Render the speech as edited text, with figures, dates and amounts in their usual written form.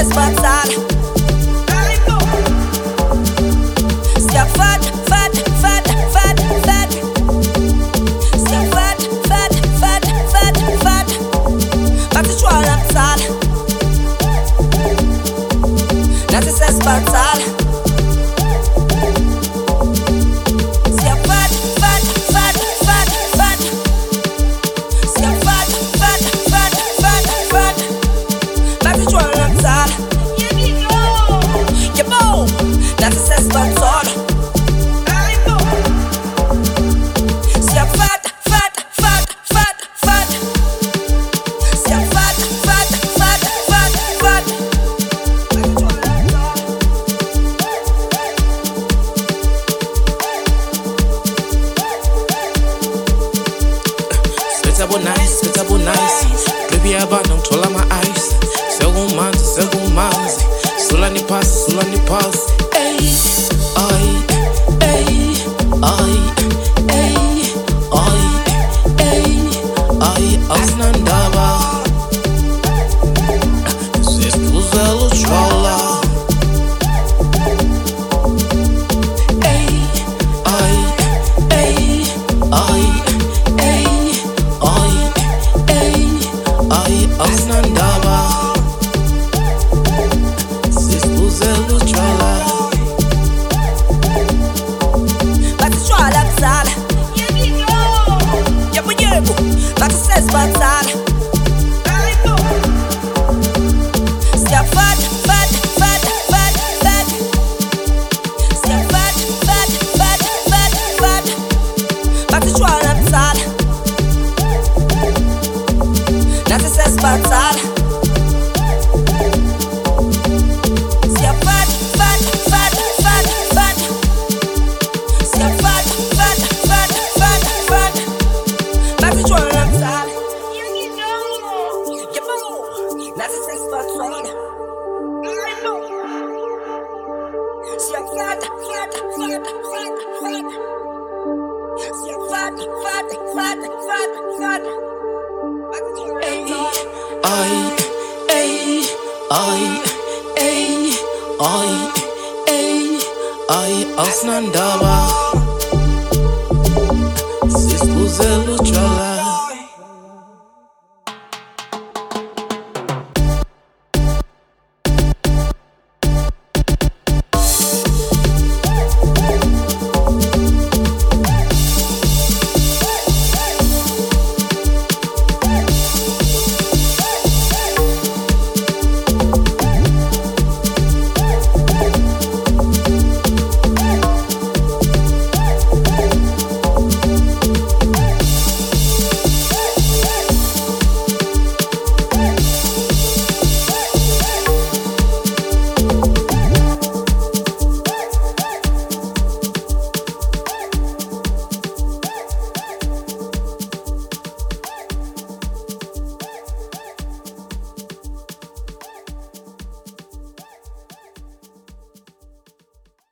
batal. Sia fat, fat, fat, fat, fat. Sia fat, fat, fat, fat, fat. Bati chwa la batal. Nati ses batal. Sia fat, fat, fat, fat, fat. Sia fat, fat, fat, fat, fat. Bati chwa la batal. Yebo, nati ses batal. Sweatable nice. Baby, I bought them all my eyes. Several months. Sulani pass. Ay, ay, ay, ay, ay, ay, ay, ay, asnandaba. Se spuzelo chola. Ay, ay, ay, ay. Asnandaba, se spuzelo chola. Bati chwa la batal. Yebo, bati ses batal. Sia fat, fat, fat, fat, fat. Sia fat, fat, fat, fat, fat. Bati chwa la batal. Nati ses batal. Sia fat, fat, fat, fat, fat. Sia fat, fat, fat, fat, fat. Bati chwa la batal. Yebo, nati ses batal. Sia fat, fat, fat, fat, fat. Sia fat, fat, fat, fat, fat. Ay, ay, ay, ay, ay, ay, ay, asnandaba. Se spuzelo chola.